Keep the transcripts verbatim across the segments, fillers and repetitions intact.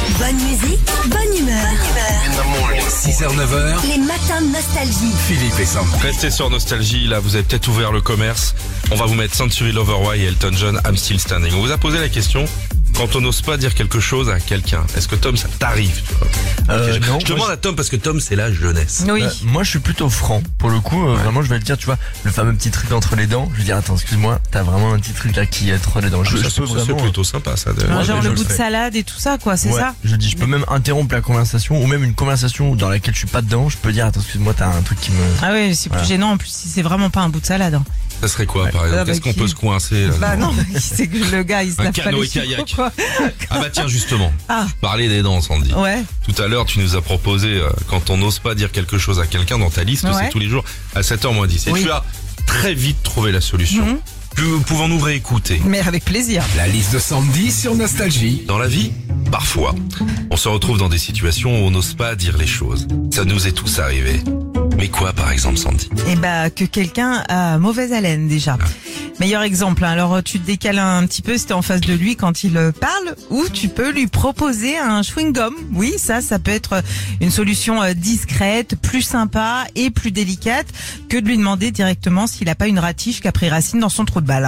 Bonne musique, bonne humeur. six heures neuf heures, Les matins de nostalgie. Philippe et Sandy. Restez sur Nostalgie, là vous avez peut-être ouvert le commerce. On va vous mettre Century Loverboy et Elton John, I'm Still Standing. On vous a posé la question, quand on n'ose pas dire quelque chose à quelqu'un, est-ce que Tom ça t'arrive tu vois Euh, Ok, je, non, je moi, demande à Tom parce que Tom c'est la jeunesse. Oui. Euh, moi je suis plutôt franc pour le coup, euh, vraiment je vais le dire, tu vois, le fameux petit truc entre les dents, je vais dire attends excuse-moi, t'as vraiment un petit truc là qui est entre les dents. Je, ça, je c'est peux ça, c'est vraiment, plutôt sympa ça. de- Ah, Ouais, genre mais je le le bout de fais. salade et tout ça, quoi, c'est ouais, ça? je dis je peux même interrompre la conversation ou même une conversation dans laquelle je suis pas dedans, je peux dire attends excuse-moi t'as un truc qui me... Ah oui, c'est plus Voilà. gênant en plus si c'est vraiment pas un bout de salade. Hein. Ça serait quoi par exemple Ah, bah, Qu'est-ce qu'on qui- peut se coincer là, Bah dedans non, c'est que le gars il se Un lave pas canot les et cheveux, kayak. quoi. Ah bah tiens justement, Ah, parler des dents Sandy. ouais. Tout à l'heure tu nous as proposé, euh, quand on n'ose pas dire quelque chose à quelqu'un dans ta liste, Ouais. c'est tous les jours à sept heures moins dix. Et Oui. tu as très vite trouvé la solution. Mhm. Puis, pouvons-nous réécouter Mais avec plaisir. La liste de Sandy sur Nostalgie. Dans la vie, parfois, on se retrouve dans des situations où on n'ose pas dire les choses. Ça nous est tous arrivé. Mais quoi, par exemple, Sandy? Et bah que quelqu'un a mauvaise haleine déjà. Meilleur exemple, hein. Alors tu te décales un petit peu si t'es en face de lui quand il euh, parle, ou tu peux lui proposer un chewing-gum. Oui, ça, ça peut être une solution euh, discrète, plus sympa et plus délicate que de lui demander directement s'il a pas une ratiche qui a pris racine dans son trou de balle.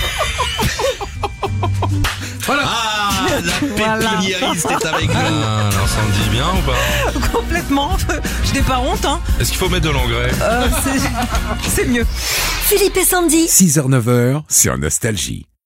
Ah, la Voilà. pépiniériste est avec nous. Ah, alors Sandy, bien ou pas? Complètement. Je n'ai pas honte, hein. Est-ce qu'il faut mettre de l'engrais? Euh, c'est- c'est mieux. Philippe et Sandy. six heures neuf heures sur Nostalgie.